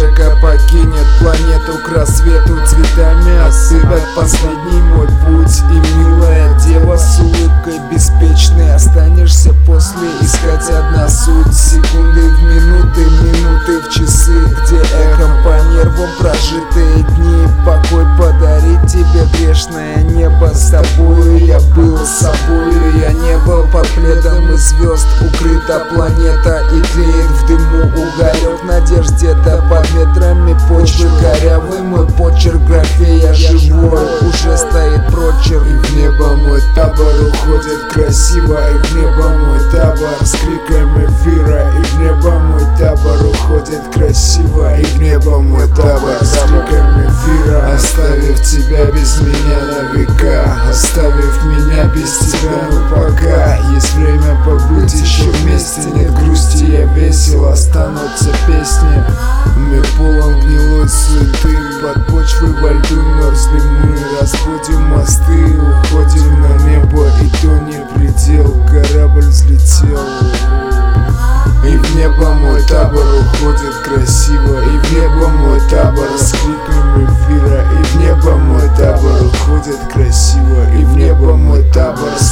Жека покинет планету к рассвету, цветами осыпят последний мой путь. И милая дева с улыбкой беспечной, останешься после искать одна суть. Секунды в минуты, минуты в часы, где эхом по нервам прожитые дни. Покой подарить тебе грешное небо, с тобою я был, с собою я не был. Под пледом из звезд укрыта планета, и тлеет в дыму уголек надежде-то. Под метрами почвы корявый мой почерк, графе я живой, уже стоит прочерк. И в небо мой табор уходит красиво, и в небо мой табор с криками эфира. И в небо мой табор уходит красиво, и в небо мой табор с криками эфира. Оставив тебя без меня на века, оставив меня без тебя, но пока есть время побыть еще вместе. Нет грусти, я весел, останутся песни. Мир полон гнилой суеты, под почвой во льду мерзли мы. Разбудим мосты, уходим на небо, и то не предел, корабль взлетел. И в небо мой табор уходит красиво, и в небо мой табор с криками эфира. И в небо мой табор уходит красиво, и в небо мой табор с